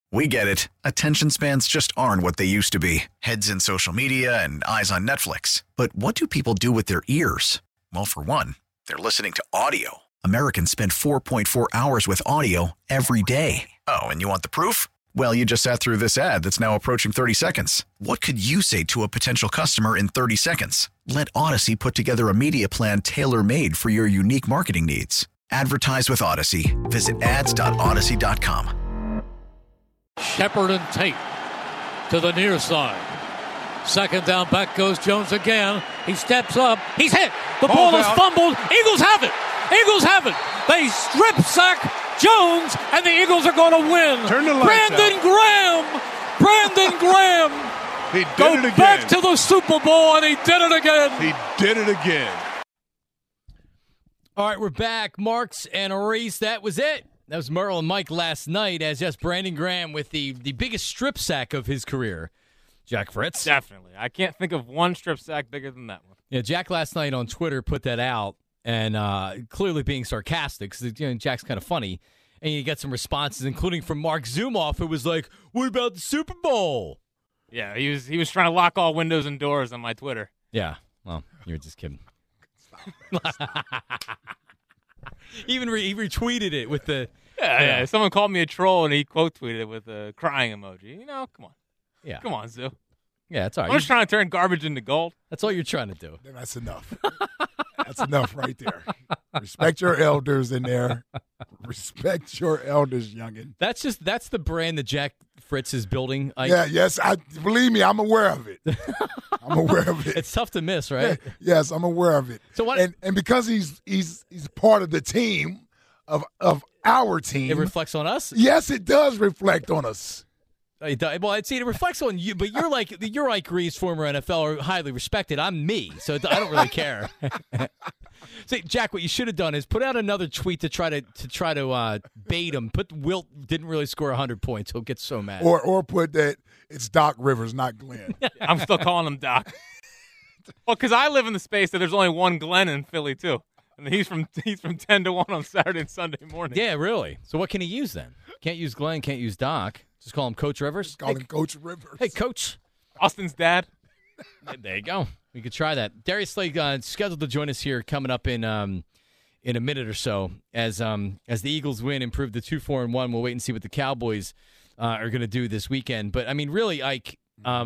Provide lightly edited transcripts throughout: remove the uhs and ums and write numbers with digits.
We get it. Attention spans just aren't what they used to be. Heads in social media and eyes on Netflix. But what do people do with their ears? Well, for one, they're listening to audio. Americans spend 4.4 hours with audio every day. Oh, and you want the proof? Well, you just sat through this ad that's now approaching 30 seconds. What could you say to a potential customer in 30 seconds? Let Odyssey put together a media plan tailor-made for your unique marketing needs. Advertise with Odyssey. Visit ads.odyssey.com. Shepard and Tate to the near side. Second down, back goes Jones again. He steps up. He's hit. The ball is fumbled. Eagles have it. Eagles have it. They strip sack Jones, and the Eagles are going to win. Turn the lights Brandon out. Graham. Brandon Graham. He did Go it again. back to the Super Bowl, and he did it again. He did it again. All right, we're back. Marks and Reese, that was it. That was Merle and Mike last night, as yes, Brandon Graham with the biggest strip sack of his career. Jack Fritz. Definitely. I can't think of one strip sack bigger than that one. Yeah, Jack last night on Twitter put that out, and clearly being sarcastic, because Jack's kind of funny. And you get some responses, including from Mark Zumoff, who was like, what about the Super Bowl? Yeah, he was trying to lock all windows and doors on my Twitter. Yeah, well, you were just kidding. He retweeted it with the... Yeah. Someone called me a troll, and he quote tweeted it with a crying emoji. Come on. Yeah. Come on, Zoo. Yeah, that's all right. I'm just trying to turn garbage into gold. That's all you're trying to do. That's enough. That's enough right there. Respect your elders in there. Respect your elders, youngin. That's the brand that Jack Fritz is building. Believe me, I'm aware of it. I'm aware of it. It's tough to miss, right? Yes, I'm aware of it. So what? And because he's part of the team of our team, It reflects on us? Yes, it does reflect on us. Well, I'd say it reflects on you, but you're like Reese, former NFL, or highly respected. I'm me, so I don't really care. See, Jack, what you should have done is put out another tweet to try to bait him. Put Wilt didn't really score 100 points. He'll get so mad. Or put that it's Doc Rivers, not Glenn. I'm still calling him Doc. Well, because I live in the space that there's only one Glenn in Philly too, and he's from 10 to 1 on Saturday and Sunday morning. Yeah, really. So what can he use then? Can't use Glenn. Can't use Doc. Just call him Coach Rivers. Call him Coach Rivers. Hey, Coach. Austin's dad. There you go. We could try that. Darius Slade scheduled to join us here coming up in a minute or so as the Eagles win, improve to 2-4-1. We'll wait and see what the Cowboys are going to do this weekend. But I mean, really, Ike,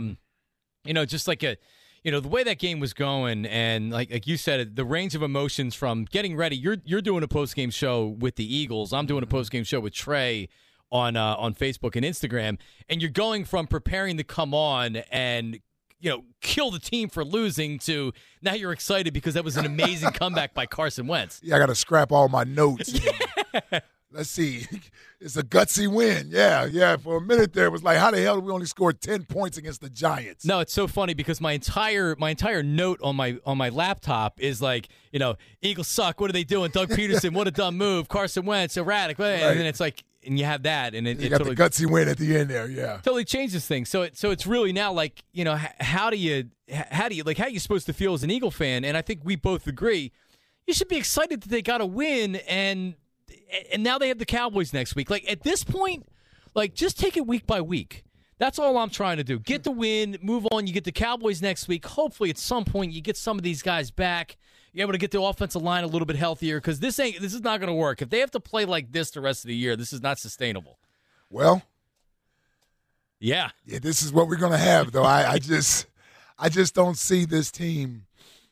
just like the way that game was going, and like you said, the range of emotions from getting ready. You're doing a post game show with the Eagles. I'm doing a post game show with Trey on Facebook and Instagram, and you're going from preparing to come on and kill the team for losing to now you're excited because that was an amazing comeback by Carson Wentz. Yeah, I got to scrap all my notes. Let's see. It's a gutsy win. Yeah. For a minute there, it was like, how the hell did we only score 10 points against the Giants? No, it's so funny because my entire note on my laptop is like, Eagles suck. What are they doing? Doug Peterson, what a dumb move. Carson Wentz, erratic. Right. And then it's like, and you have that, and it got totally, the gutsy win at the end there. Yeah, totally changes things. So it's really now like how are you supposed to feel as an Eagle fan? And I think we both agree you should be excited that they got a win, and now they have the Cowboys next week. Like at this point, like just take it week by week. That's all I'm trying to do. Get the win, move on. You get the Cowboys next week. Hopefully, at some point, you get some of these guys back. You're able to get the offensive line a little bit healthier because this is not going to work. If they have to play like this the rest of the year, this is not sustainable. Well, yeah, this is what we're going to have, though. I just don't see this team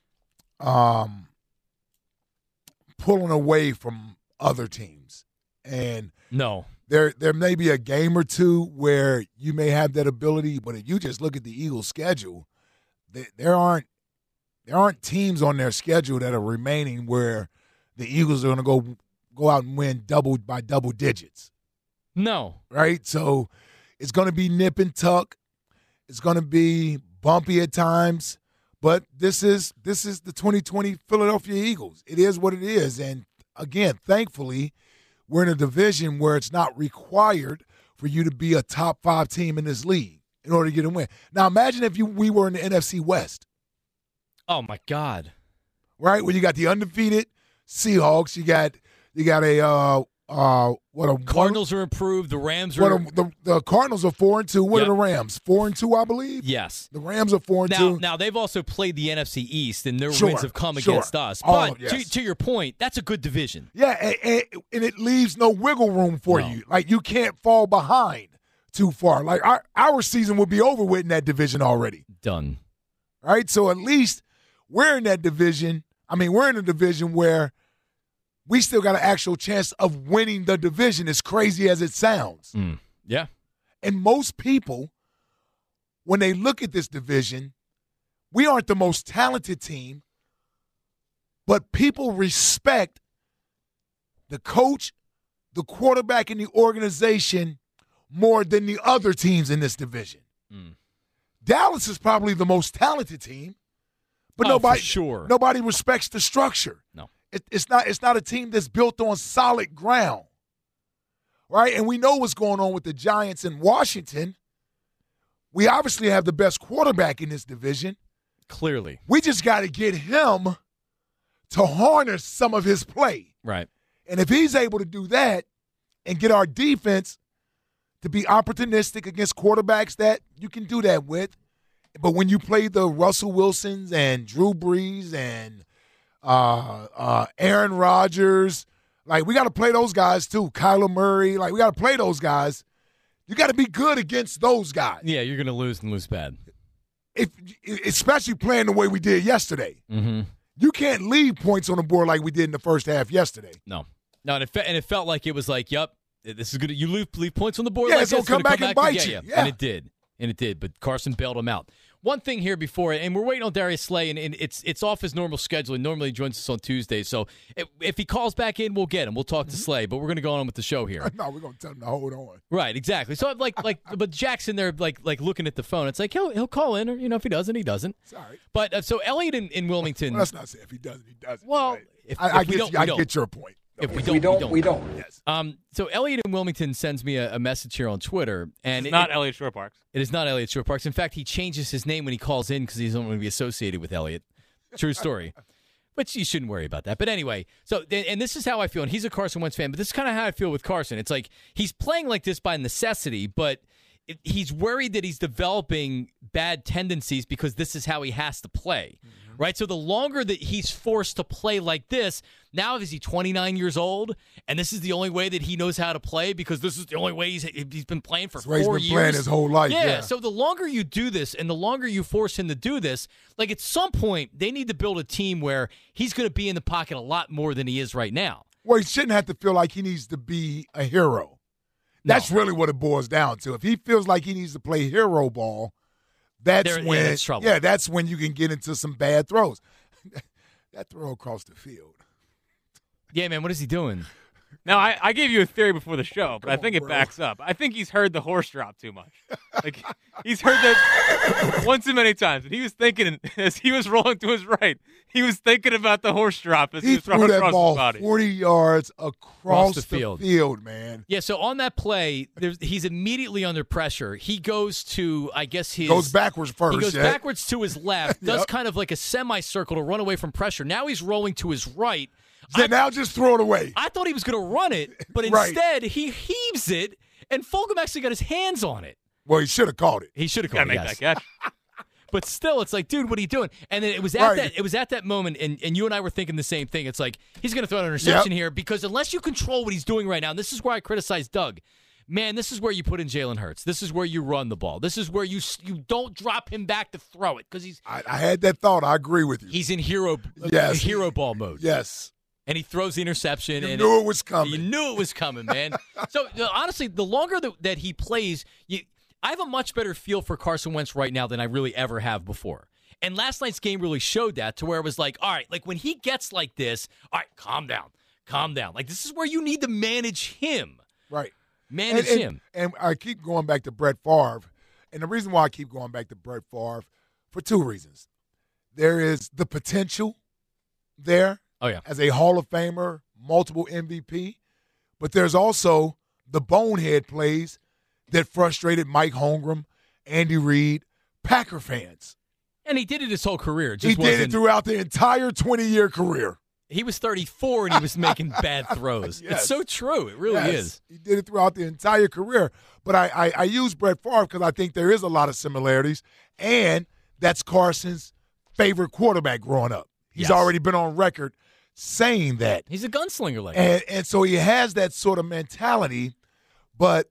pulling away from other teams. And no. There may be a game or two where you may have that ability, but if you just look at the Eagles' schedule, there aren't teams on their schedule that are remaining where the Eagles are going to go out and win by double digits. No. Right? So it's going to be nip and tuck. It's going to be bumpy at times, but this is the 2020 Philadelphia Eagles. It is what it is, and again, thankfully, we're in a division where it's not required for you to be a top 5 team in this league in order to get a win. Now, imagine if we were in the NFC West. Oh, my God. Right? Where you got the undefeated Seahawks. You got Cardinals are improved. The Rams are. The Cardinals are 4-2. What Yep. are the Rams? 4-2, I believe. Yes. The Rams are 4-2. Now they've also played the NFC East, and their Sure, wins have come sure. against us. All But of- yes. to your point, that's a good division. Yeah, and it leaves no wiggle room for No. you. Like, you can't fall behind too far. Like, our season would be over with in that division already. Done. Right? So at least we're in that division. I mean, we're in a division where we still got an actual chance of winning the division, as crazy as it sounds. Yeah. And most people, when they look at this division, we aren't the most talented team, but people respect the coach, the quarterback, and the organization more than the other teams in this division. Dallas is probably the most talented team, but For sure. nobody respects the structure. No. It's not a team that's built on solid ground, right? And we know what's going on with the Giants in Washington. We obviously have the best quarterback in this division. Clearly. We just got to get him to harness some of his play. Right. And if he's able to do that and get our defense to be opportunistic against quarterbacks that you can do that with, but when you play the Russell Wilsons and Drew Brees and Aaron Rodgers, like, we got to play those guys too. Kyler Murray, like, we got to play those guys. You got to be good against those guys. Yeah, you're going to lose and lose bad. Especially playing the way we did yesterday. Mm-hmm. You can't leave points on the board like we did in the first half yesterday. No, and it felt like it was like, yep, this is good. You leave points on the board. Yeah, like it's gonna this, come back and bite get you. you. Yeah. And it did. But Carson bailed him out. One thing here before, and we're waiting on Darius Slay, and it's off his normal schedule. He normally joins us on Tuesdays. So if he calls back in, we'll get him. We'll talk to Slay, but we're going to go on with the show here. No, we're gonna tell him to hold on. Right, exactly. So but Jack's in there like looking at the phone. It's like he'll call in, or if he doesn't, he doesn't. Sorry. But so Elliott in Wilmington. Well, let's not say if he doesn't, he doesn't. Well, right? if I we don't, we I don't. get your point. If we We don't, don't. Yes. So Elliott in Wilmington sends me a message here on Twitter, and It's not Elliott Shore Parks. It is not Elliott Shore Parks. In fact, he changes his name when he calls in because he doesn't want to be associated with Elliott. True story. But you shouldn't worry about that. But anyway, so and this is how I feel. And he's a Carson Wentz fan, but this is kind of how I feel with Carson. It's like he's playing like this by necessity, but he's worried that he's developing bad tendencies because this is how he has to play. Right? So the longer that he's forced to play like this, now is he 29 years old, and this is the only way that he knows how to play because this is the only way he's been playing for 4 years. He's been playing his whole life. Yeah. So the longer you do this and the longer you force him to do this, like at some point they need to build a team where he's going to be in the pocket a lot more than he is right now. Well, he shouldn't have to feel like he needs to be a hero. That's really what it boils down to. If he feels like he needs to play hero ball, that's trouble. Yeah, that's when you can get into some bad throws. That throw across the field. Yeah, man, what is he doing? Now, I gave you a theory before the show, but I think it bro. backs up. I think he's heard the horse drop too much. Like, he's heard that one too many times. And he was thinking, as he was rolling to his right, he was thinking about the horse drop as he He was throwing threw that across ball his body. 40 yards across the the field. field, man. Yeah, so on that play, he's immediately under pressure. He goes to, I guess his... Goes backwards first. He goes yeah. backwards to his left, does Yep. kind of like a semicircle to run away from pressure. Now he's rolling to his right. So now just throw it away. I thought he was going to run it, but Right. instead he heaves it, and Fulgham actually got his hands on it. Well, he should have caught it. He should have Gotta caught it, make yes. that catch. But still, it's like, dude, what are you doing? And then it was at Right. that moment, and you and I were thinking the same thing. It's like he's going to throw an interception Yep. here because unless you control what he's doing right now, and this is where I criticize Doug. Man, this is where you put in Jalen Hurts. This is where you run the ball. This is where you don't drop him back to throw it because I had that thought. I agree with you. he's in hero ball mode. Yes. And he throws the interception. You and knew it was coming. You knew it was coming, man. So honestly, the longer that he plays, I have a much better feel for Carson Wentz right now than I really ever have before. And last night's game really showed that, to where it was like, all right, like when he gets like this, all right, calm down. Like this is where you need to manage him. Right. Manage him. And I keep going back to Brett Favre. And the reason why I keep going back to Brett Favre, for two reasons. There is the potential there. Oh, yeah. As a Hall of Famer, multiple MVP. But there's also the bonehead plays that frustrated Mike Holmgren, Andy Reid, Packer fans. And he did it his whole career. It He just did it wasn't- throughout the entire 20-year career. He was 34 and he was making bad throws. Yes. It's so true. It really is. He did it throughout the entire career. But I use Brett Favre because I think there is a lot of similarities, and that's Carson's favorite quarterback growing up. He's already been on record saying that. He's a gunslinger like that. And so he has that sort of mentality, but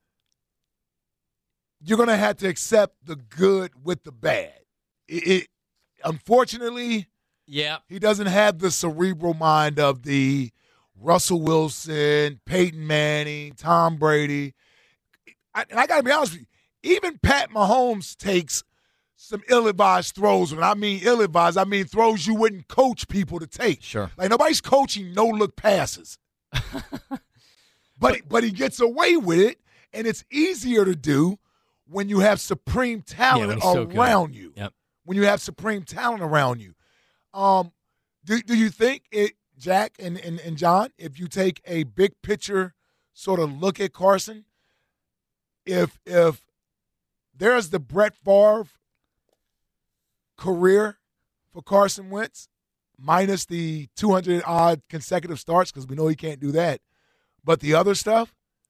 you're going to have to accept the good with the bad. Unfortunately, he doesn't have the cerebral mind of the Russell Wilson, Peyton Manning, Tom Brady. And I got to be honest with you, even Pat Mahomes takes some ill-advised throws. When I mean ill-advised, I mean throws you wouldn't coach people to take. Sure. Like nobody's coaching no-look passes. but he gets away with it, and it's easier to do when you have supreme talent around you. Yep. When you have supreme talent around you. Do you think Jack and John, if you take a big picture sort of look at Carson, if there's the Brett Favre career for Carson Wentz, minus the 200-odd consecutive starts, because we know he can't do that, but the other stuff,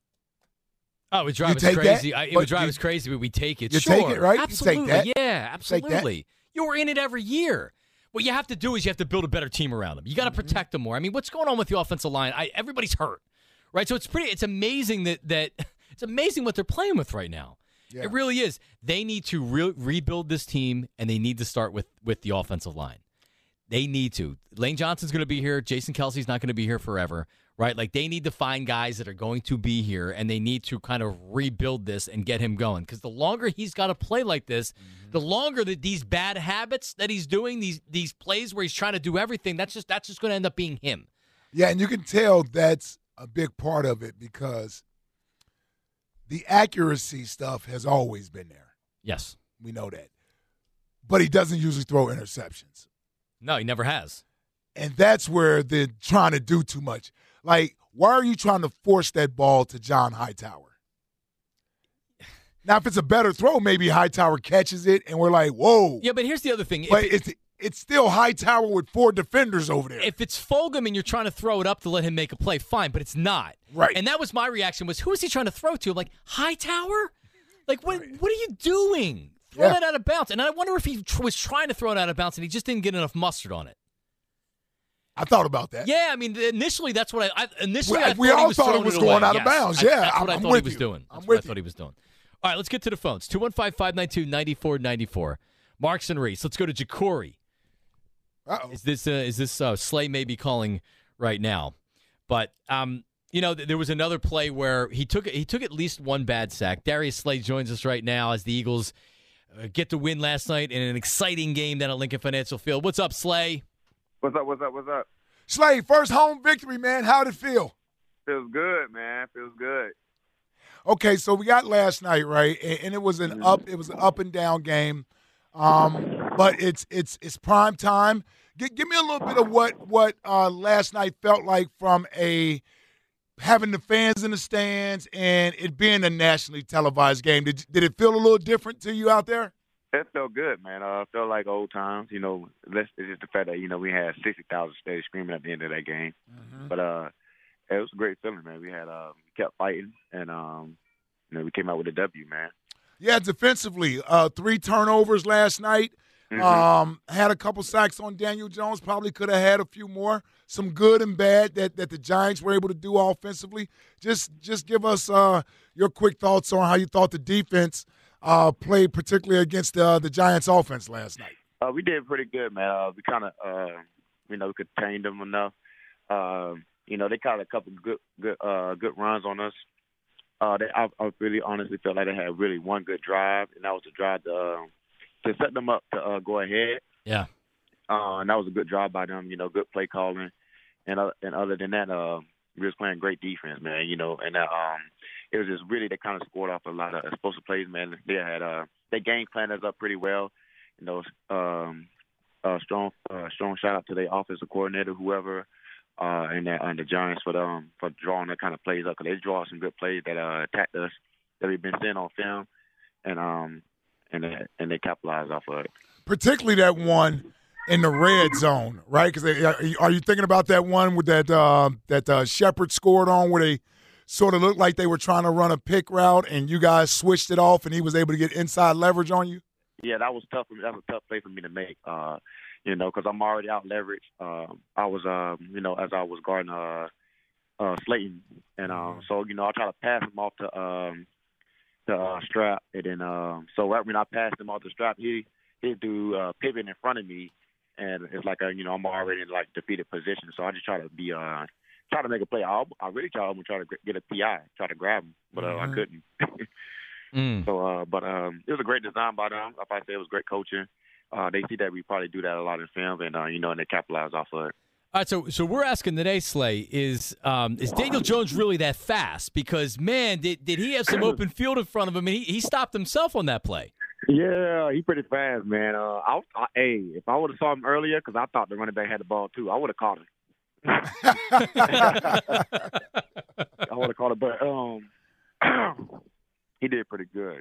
it would drive us crazy. It would drive us crazy, but we take it. You take it, right? Absolutely. You take that. Yeah, absolutely. You're in it every year. What you have to do is you have to build a better team around them. You got to protect them more. I mean, what's going on with the offensive line? Everybody's hurt, right? So it's amazing that it's amazing what they're playing with right now. Yeah. It really is. They need to rebuild this team, and they need to start with the offensive line. They need to. Lane Johnson's going to be here. Jason Kelsey's not going to be here forever, right? Like, they need to find guys that are going to be here, and they need to kind of rebuild this and get him going. Because the longer he's got to play like this, the longer that these bad habits that he's doing, these plays where he's trying to do everything, that's just going to end up being him. Yeah, and you can tell that's a big part of it because the accuracy stuff has always been there. Yes. We know that. But he doesn't usually throw interceptions. No, he never has. And that's where they're trying to do too much. Like, why are you trying to force that ball to John Hightower? Now, if it's a better throw, maybe Hightower catches it, and we're like, whoa. Yeah, but here's the other thing. But it's still Hightower with 4 defenders over there. If it's Fulgham and you're trying to throw it up to let him make a play, fine, but it's not. Right. And that was my reaction was, who is he trying to throw to? I'm like, Hightower? Like, what are you doing? Throw that out of bounds. And I wonder if he was trying to throw it out of bounds and he just didn't get enough mustard on it. I thought about that. Yeah, I mean, initially that's what I we all thought it was going out of bounds. Yeah, that's what I thought he was doing. That's what I thought he was doing. All right, let's get to the phones. 215-592-9494. Marks and Reese. Let's go to Jacory. Uh-oh. Is this Slay may be calling right now? But there was another play where he took at least one bad sack. Darius Slay joins us right now as the Eagles get the win last night in an exciting game down at Lincoln Financial Field. What's up, Slay? What's up? Slay, first home victory, man. How'd it feel? Feels good, man. Feels good. Okay, so we got last night, right? And it was an up and down game. But it's prime time. Give me a little bit of what last night felt like from having the fans in the stands and it being a nationally televised game. Did it feel a little different to you out there? It felt good, man. It felt like old times. It's just the fact that we had 60,000 stay screaming at the end of that game. Mm-hmm. But it was a great feeling, man. We kept fighting, and we came out with a W, man. Yeah, defensively, 3 turnovers last night. Mm-hmm. Had a couple sacks on Daniel Jones. Probably could have had a few more. Some good and bad that the Giants were able to do offensively. Just give us your quick thoughts on how you thought the defense played, particularly against the Giants' offense last night. We did pretty good, man. We kind of, we contained them enough. They caught a couple good runs on us. I really honestly felt like they had really one good drive, and that was the drive to set them up to go ahead. Yeah. And that was a good drive by them, good play calling. And other than that, we was playing great defense, man, and it was just really, they kind of scored off a lot of explosive plays, man. They had they game planned us up pretty well. Strong shout out to their offensive coordinator, whoever, and the Giants for drawing that kind of plays up, because they draw some good plays that attacked us that we've been seeing on film, and they capitalized off of it. Particularly that one in the red zone, right? Because are you thinking about that one with that Shepard scored on where they sort of looked like they were trying to run a pick route and you guys switched it off and he was able to get inside leverage on you? Yeah, that was tough. That was a tough play for me to make. Because I'm already out leveraged. I was, as I was guarding Slayton, and so I try to pass him off the strap, and then so right when I passed him off the strap, he do pivot in front of me, and it's like I'm already in like defeated position, so I just try to be try to make a play. I really try to get a PI, try to grab him, but I couldn't. So, but it was a great design by them. Like I said, it was great coaching. They see that we probably do that a lot in film, and and they capitalize off of it. All right, so we're asking today, Slay, is Daniel Jones really that fast? Because, man, did he have some open field in front of him, and he stopped himself on that play. Yeah, he's pretty fast, man. If I would have saw him earlier, because I thought the running back had the ball too, I would have caught him. I would have caught it, but he did pretty good.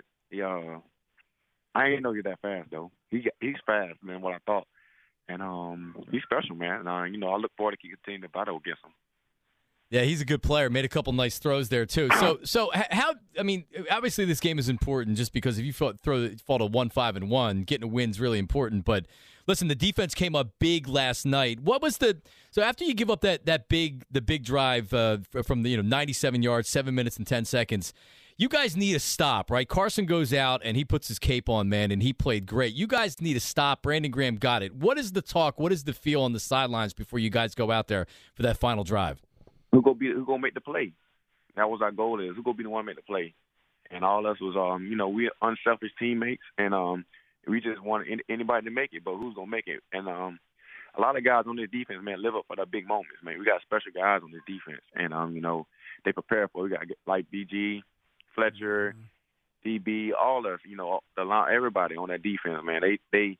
I didn't know he was that fast though. He's fast, man. What I thought. And he's special, man. And, I look forward to continuing to battle against him. Yeah, he's a good player. Made a couple nice throws there, too. So how – I mean, obviously this game is important just because if you fall to 1-5-1, getting a win's really important. But, listen, the defense came up big last night. What was the – so after you give up the big drive from the 97 yards, 7 minutes and 10 seconds – you guys need a stop, right? Carson goes out, and he puts his cape on, man, and he played great. You guys need a stop. Brandon Graham got it. What is the talk? What is the feel on the sidelines before you guys go out there for that final drive? Who gonna make the play? That was our goal. Who gonna be the one to make the play? And all us was, we're unselfish teammates, and we just want anybody to make it, but who's gonna make it? And a lot of guys on this defense, man, live up for the big moments, man. We got special guys on this defense, and they prepare for it. We got like BG. Fletcher, DB, all us, the line, everybody on that defense, man. They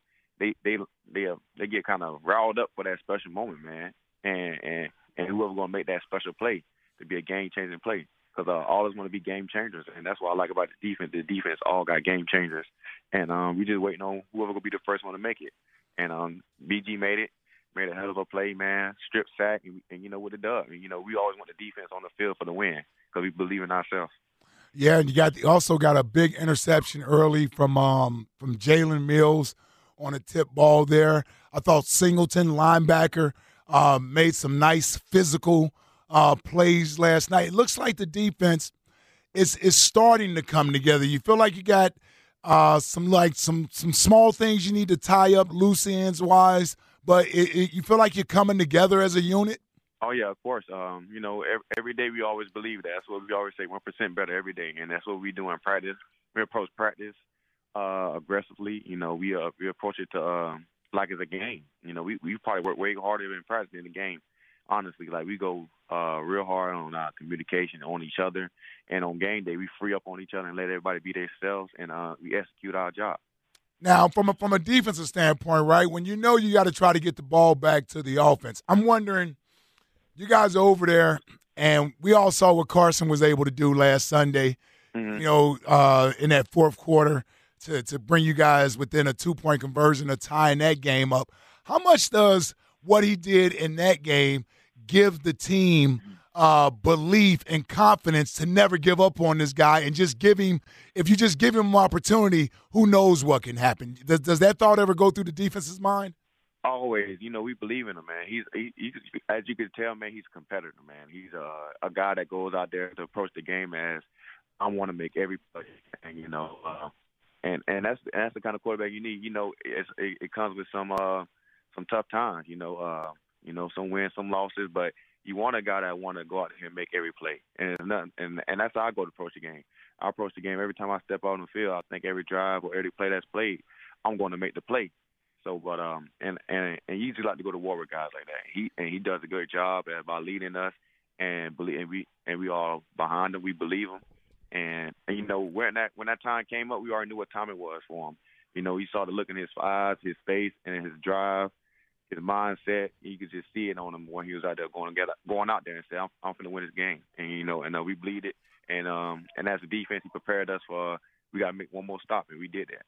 get kind of riled up for that special moment, man. And whoever gonna make that special play to be a game changing play, because all us want to be game changers, and that's what I like about the defense. The defense all got game changers, and we just waiting on whoever gonna be the first one to make it. And BG made a hell of a play, man. Strip sack, and you know what it does. And, we always want the defense on the field for the win because we believe in ourselves. Yeah, and you also got a big interception early from Jalen Mills on a tip ball there. I thought Singleton, linebacker, made some nice physical plays last night. It looks like the defense is starting to come together. You feel like you got some small things you need to tie up loose ends wise, but you feel like you're coming together as a unit? Oh, yeah, of course. Every day we always believe that. That's what we always say, 1% better every day, and that's what we do in practice. We approach practice aggressively. We approach it to like it's a game. We probably work way harder in practice than the game, honestly. Like, we go real hard on our communication on each other, and on game day we free up on each other and let everybody be themselves, and we execute our job. Now, from a defensive standpoint, right, when you got to try to get the ball back to the offense, I'm wondering – you guys are over there, and we all saw what Carson was able to do last Sunday, in that fourth quarter to bring you guys within a 2-point conversion of tying that game up. How much does what he did in that game give the team belief and confidence to never give up on this guy and just give him – if you just give him an opportunity, who knows what can happen? Does that thought ever go through the defense's mind? Always, we believe in him, man. He's as you can tell, man, he's a competitor, man. He's a guy that goes out there to approach the game as I want to make every play, and and that's the kind of quarterback you need. It comes with some tough times, some wins, some losses, but you want a guy that want to go out here and make every play, and that's how I go to approach the game. I approach the game every time I step out on the field. I think every drive or every play that's played, I'm going to make the play. So, but and you usually like to go to war with guys like that. He does a good job by leading us, and we all behind him. We believe him, and when that time came up, we already knew what time it was for him. You saw the look in his eyes, his face, and his drive, his mindset. You could just see it on him when he was out there going out there and say, "I'm finna win this game," and we believed it. And as a defense, he prepared us for we got to make one more stop, and we did that.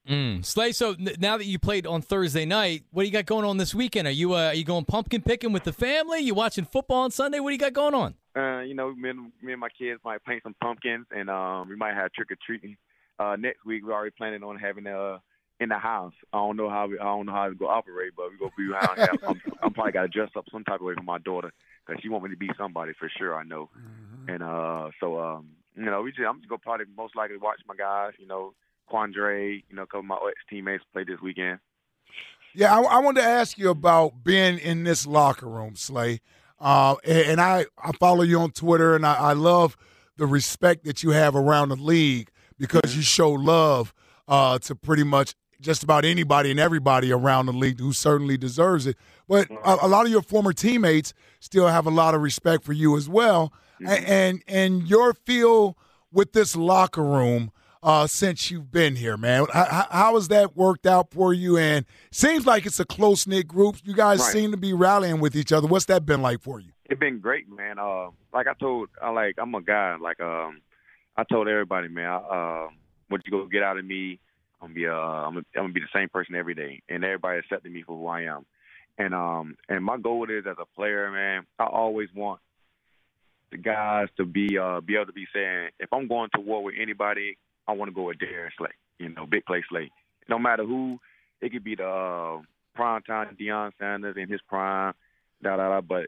Slay, so now that you played on Thursday night, what do you got going on this weekend? Are you going pumpkin picking with the family? You watching football on Sunday? What do you got going on? Me and my kids might paint some pumpkins, and we might have trick or treating. Next week, we're already planning on having in the house. I don't know how it's going to operate, but we're going to be around here. I'm probably got to dress up some type of way for my daughter because she want me to be somebody for sure, I know. Mm-hmm. And I'm just going to probably most likely watch my guys, Quandre, a couple of my ex-teammates play this weekend. Yeah, I wanted to ask you about being in this locker room, Slay. And I follow you on Twitter, and I love the respect that you have around the league because you show love to pretty much just about anybody and everybody around the league who certainly deserves it. But a lot of your former teammates still have a lot of respect for you as well. Mm-hmm. And your feel with this locker room since you've been here, man. How has that worked out for you? And seems like it's a close-knit group. You guys seem to be rallying with each other. What's that been like for you? It's been great, man. I'm a guy. I told everybody, man, what you go get out of me, I'm gonna be the same person every day, and everybody accepted me for who I am. And my goal is as a player, man, I always want the guys to be able to be saying, if I'm going to war with anybody, I want to go with Darius Slay, big play Slay. No matter who, it could be the primetime Deion Sanders in his prime, but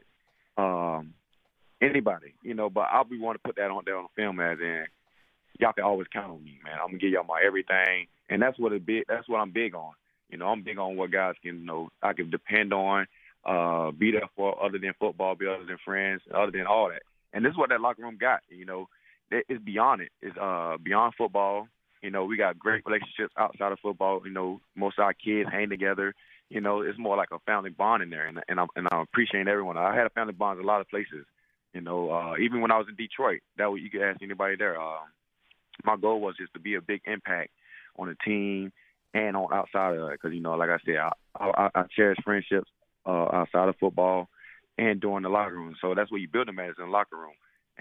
anybody, but I'll be wanting to put that on there on film as in, y'all can always count on me, man. I'm gonna give y'all my everything, and that's what I'm big on. I'm big on what guys can, I can depend on, be there for other than football, be other than friends, other than all that. And this is what that locker room got, It's beyond it. It's beyond football. We got great relationships outside of football. Most of our kids hang together. It's more like a family bond in there, and I'm appreciating everyone. I had a family bond in a lot of places. Even when I was in Detroit, that way you could ask anybody there. My goal was just to be a big impact on the team and on outside of it, because like I said, I cherish friendships outside of football and during the locker room. So that's where you build them at, is in the locker room.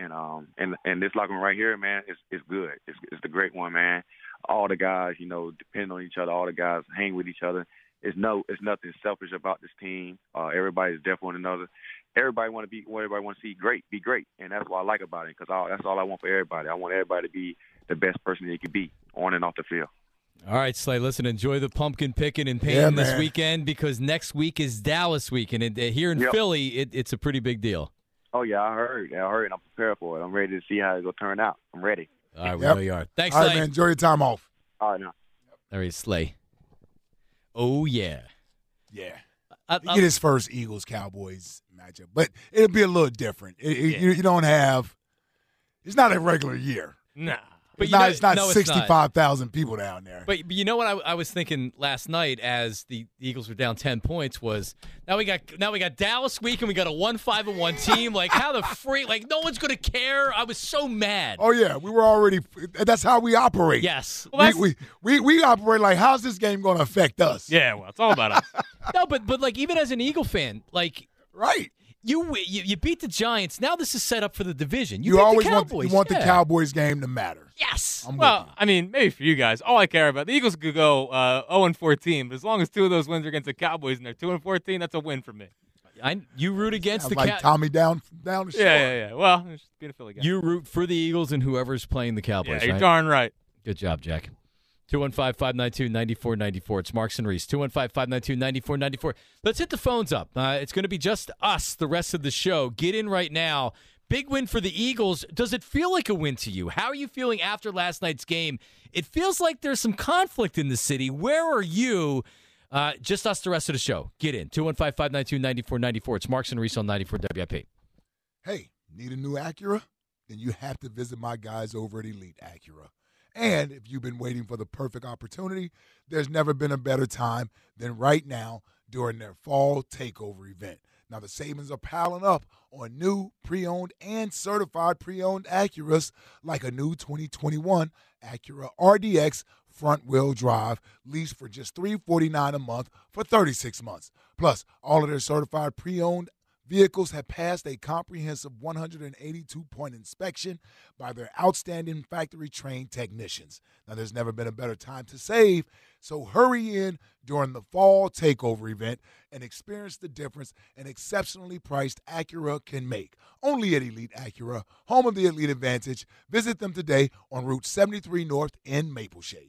And this locker room right here, man, it's good. It's the great one, man. All the guys, depend on each other. All the guys hang with each other. It's nothing selfish about this team. Everybody's there for one another. Everybody want to see be great, and that's what I like about it. Because that's all I want for everybody. I want everybody to be the best person they can be on and off the field. All right, Slay, listen, enjoy the pumpkin picking and painting this weekend, because next week is Dallas week, and here in Philly, it's a pretty big deal. Oh, yeah, I heard, and I'm prepared for it. I'm ready to see how it's going to turn out. I'm ready. All right, we know you are. Thanks, All Slay. right, man, enjoy your time off. All right, now. All right, Slay. Oh, yeah. Yeah. He get his first Eagles-Cowboys matchup, but it'll be a little different. You don't have – it's not a regular year. Nah. But it's not 65,000 people down there. But you know what I was thinking last night as the Eagles were down 10 points was now we got Dallas week and we got a 1-5-1 team. Like, how the freak? Like, no one's gonna care. I was so mad. Oh yeah, we were already. That's how we operate. Yes, well, we operate like, how's this game going to affect us? Yeah, well, it's all about us. No, but like, even as an Eagle fan, like, right. You beat the Giants. Now this is set up for the division. You always want the Cowboys game to matter. Yes. Well, I mean, maybe for you guys, all I care about, the Eagles could go 0-14, but as long as two of those wins are against the Cowboys and they're 2-14, that's a win for me. You root against the like Tommy down the shore. Yeah. Well, it's just being a Philly guy. You root for the Eagles and whoever's playing the Cowboys. Yeah, you're right? darn right. Good job, Jack. 215-592-9494. It's Marks and Reese. 215-592-9494. Let's hit the phones up. It's going to be just us the rest of the show. Get in right now. Big win for the Eagles. Does it feel like a win to you? How are you feeling after last night's game? It feels like there's some conflict in the city. Where are you? Just us the rest of the show. Get in. 215-592-9494. It's Marks and Reese on 94 WIP. Hey, need a new Acura? Then you have to visit my guys over at Elite Acura. And if you've been waiting for the perfect opportunity, there's never been a better time than right now during their fall takeover event. Now, the savings are piling up on new, pre-owned, and certified pre-owned Acuras, like a new 2021 Acura RDX front-wheel drive, leased for just $349 a month for 36 months. Plus, all of their certified pre-owned Vehicles have passed a comprehensive 182-point inspection by their outstanding factory-trained technicians. Now, there's never been a better time to save, so hurry in during the fall takeover event and experience the difference an exceptionally priced Acura can make. Only at Elite Acura, home of the Elite Advantage. Visit them today on Route 73 North in Mapleshade.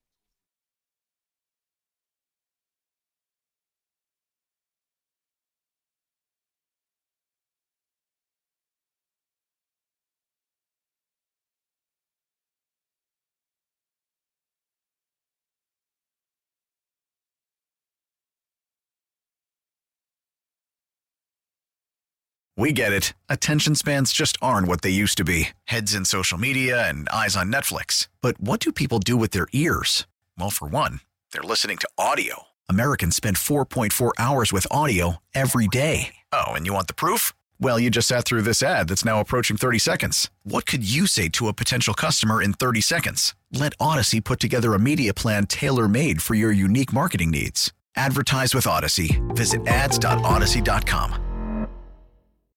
We get it. Attention spans just aren't what they used to be. Heads in social media and eyes on Netflix. But what do people do with their ears? Well, for one, they're listening to audio. Americans spend 4.4 hours with audio every day. Oh, and you want the proof? Well, you just sat through this ad that's now approaching 30 seconds. What could you say to a potential customer in 30 seconds? Let Odyssey put together a media plan tailor-made for your unique marketing needs. Advertise with Odyssey. Visit ads.odyssey.com.